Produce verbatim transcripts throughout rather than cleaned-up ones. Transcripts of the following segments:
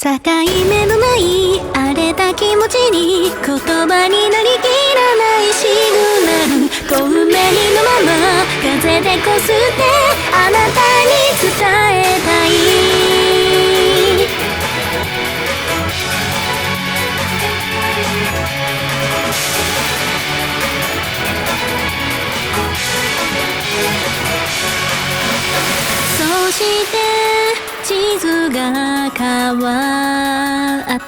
境目のない荒れた気持ちに言葉になりきらないシグナル、透明のまま風でこすってあなたに伝えたい。そして地図が変わった、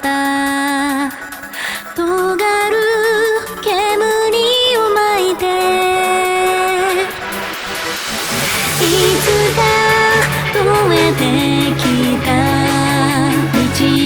尖る煙を巻いていつか止めてきた道、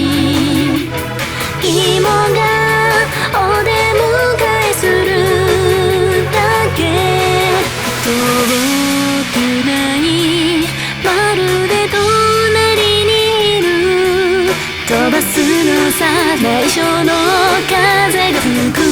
芋がお出迎えするだけ、遠くないまるで隣にいる、飛ばすのさ内緒の風が吹く、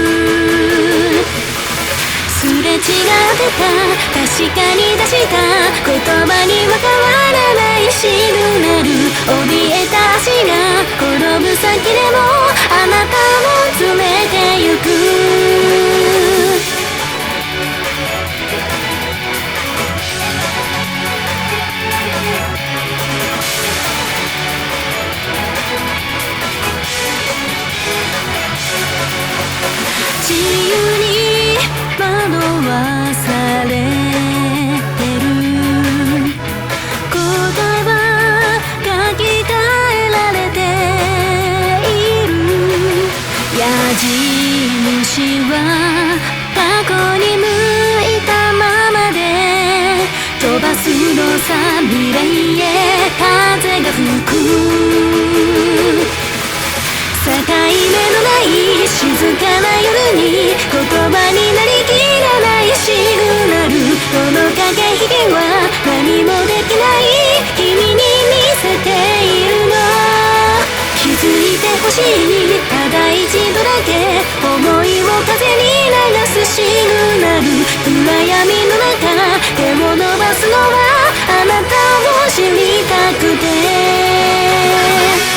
すれ違ってた確かに出した言葉には変わらないシグナル、怯えた足が転ぶ先でもあなたを詰めてゆく。自由に惑わされてる、答えは書き換えられている、矢印は過去に向いたままで飛ばすのさ未来へ風が吹く、境目のない静かな夜に言葉になりきらないシグナル、この駆け引きは何もできない君に見せているの、気づいてほしいただ一度だけ思いを風に流すシグナル、暗闇の中手を伸ばすのはあなたを知りたくて。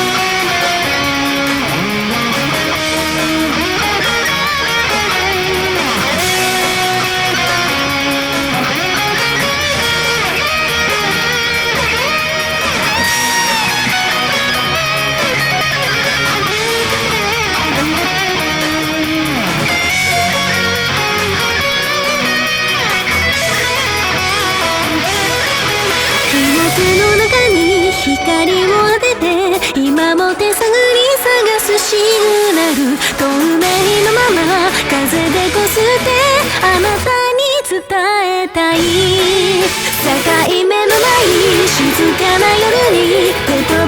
の中に光を当てて今も手探り探すシグナル、透明のまま風でこすってあなたに伝えたい。境目のない静かな夜に言葉